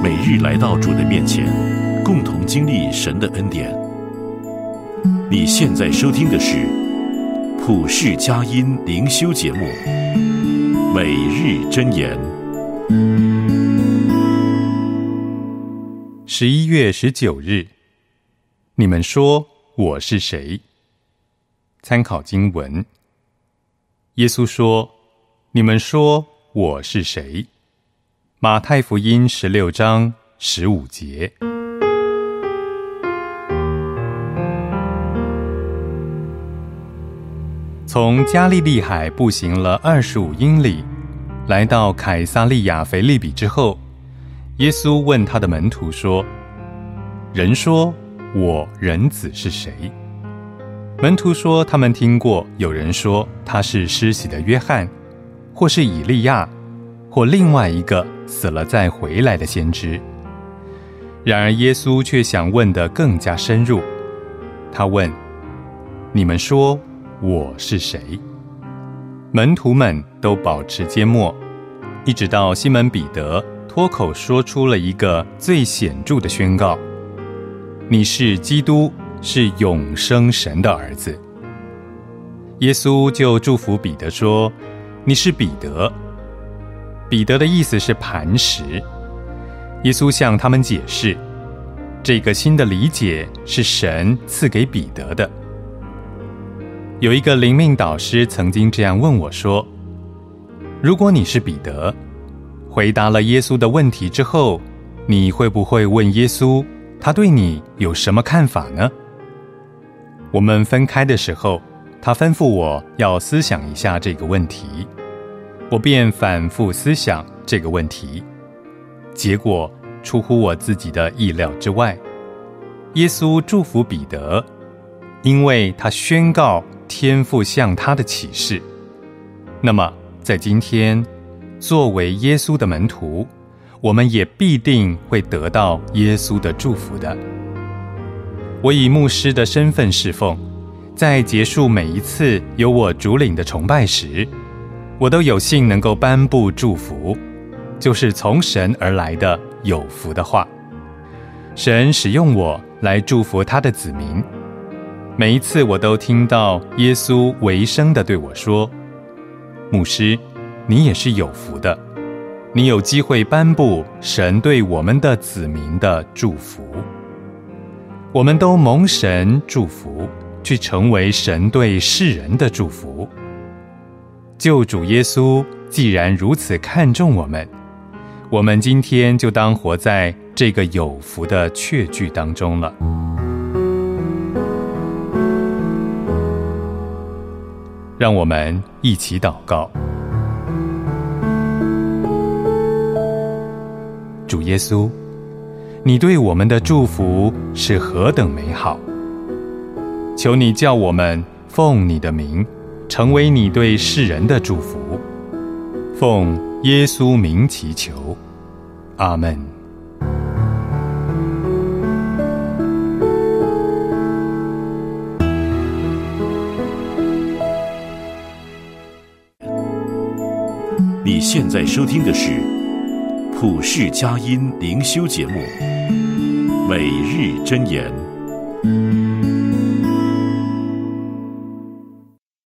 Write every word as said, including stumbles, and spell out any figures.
每日来到主的面前，共同经历神的恩典。你现在收听的是普世佳音灵修节目《每日箴言》。 十一月十九日，你们说我是谁？参考经文，耶稣说：“你们说我是谁？”马太福音十六章十五节。从加利利海步行了二十五英里，来到凯撒利亚腓立比之后，耶稣问他的门徒说：“人说我人子是谁？”门徒说他们听过有人说他是施洗的约翰，或是以利亚，或另外一个死了再回来的先知。然而耶稣却想问得更加深入，他问：“你们说我是谁？”门徒们都保持缄默，一直到西门彼得脱口说出了一个最显著的宣告：“你是基督，是永生神的儿子。”耶稣就祝福彼得说：“你是彼得。”彼得的意思是磐石。耶稣向他们解释，这个新的理解是神赐给彼得的。有一个灵命导师曾经这样问我说：“如果你是彼得，回答了耶稣的问题之后，你会不会问耶稣，他对你有什么看法呢？”我们分开的时候，他吩咐我要思想一下这个问题，我便反复思想这个问题，结果出乎我自己的意料之外。耶稣祝福彼得，因为他宣告天父向他的启示。那么在今天，作为耶稣的门徒，我们也必定会得到耶稣的祝福的。我以牧师的身份侍奉，在结束每一次由我主领的崇拜时，我都有幸能够颁布祝福，就是从神而来的有福的话。神使用我来祝福他的子民。每一次我都听到耶稣微声地对我说：“牧师，你也是有福的，你有机会颁布神对我们的子民的祝福。”我们都蒙神祝福，去成为神对世人的祝福。救主耶稣既然如此看重我们，我们今天就当活在这个有福的确据当中了。让我们一起祷告。主耶稣，你对我们的祝福是何等美好！求你叫我们奉你的名，成为你对世人的祝福。奉耶稣名祈求，阿们。 你现在收听的是普世佳音灵修节目《每日箴言》。